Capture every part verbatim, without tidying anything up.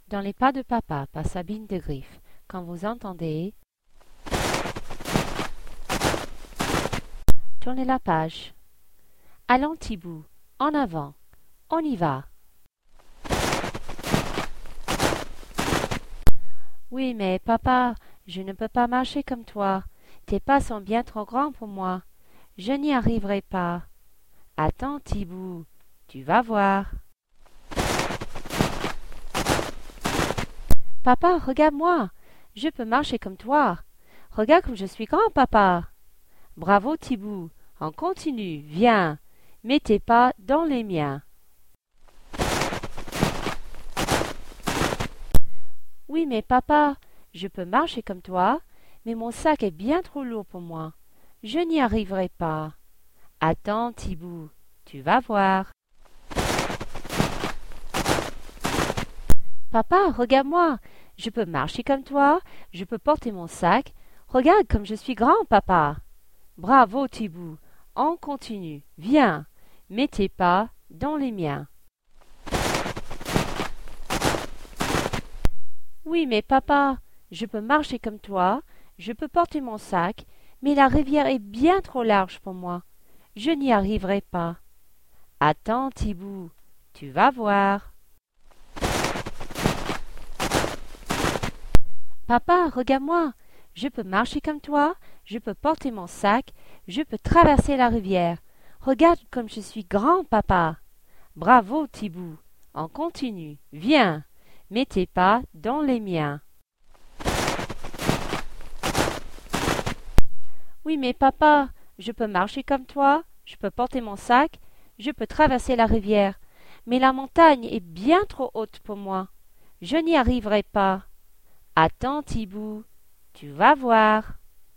Dans les pas de papa par Sabine de Grief, quand vous entendez, tournez la page. Allons Thibaut, en avant, on y va. Oui, mais papa, je ne peux pas marcher comme toi. Tes pas sont bien trop grands pour moi. Je n'y arriverai pas. Attends, Thibaut, tu vas voir. Papa, regarde-moi. Je peux marcher comme toi. Regarde comme je suis grand, papa. Bravo, Thibaut. On continue. Viens. Mets tes pas dans les miens. Oui, mais papa, je peux marcher comme toi, mais mon sac est bien trop lourd pour moi. Je n'y arriverai pas. Attends, Thibaut, tu vas voir. Papa, regarde-moi. Je peux marcher comme toi, je peux porter mon sac. Regarde comme je suis grand, papa. Bravo, Thibaut. On continue. Viens. Mets tes pas dans les miens. Oui, mais papa, je peux marcher comme toi, je peux porter mon sac, mais la rivière est bien trop large pour moi. Je n'y arriverai pas. Attends, Thibaut, tu vas voir. Papa, regarde-moi. Je peux marcher comme toi, je peux porter mon sac, je peux traverser la rivière. Regarde comme je suis grand, papa. Bravo, Thibaut. On continue. Viens. Mets tes pas dans les miens. Oui, mais papa, je peux marcher comme toi, je peux porter mon sac, je peux traverser la rivière, mais la montagne est bien trop haute pour moi. Je n'y arriverai pas. Attends, Thibaut, tu vas voir.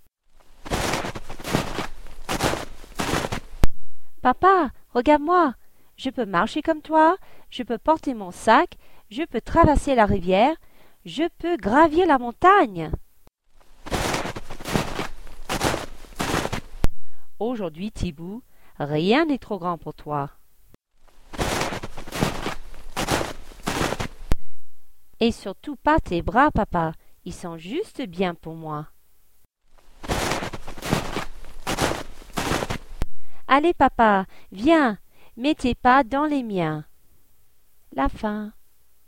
Papa, regarde-moi. Je peux marcher comme toi, je peux porter mon sac, je peux traverser la rivière, je peux gravir la montagne. Aujourd'hui, Thibaut, rien n'est trop grand pour toi. Et surtout pas tes bras, papa, ils sont juste bien pour moi. Allez, papa, viens, mets tes pas dans les miens. La fin.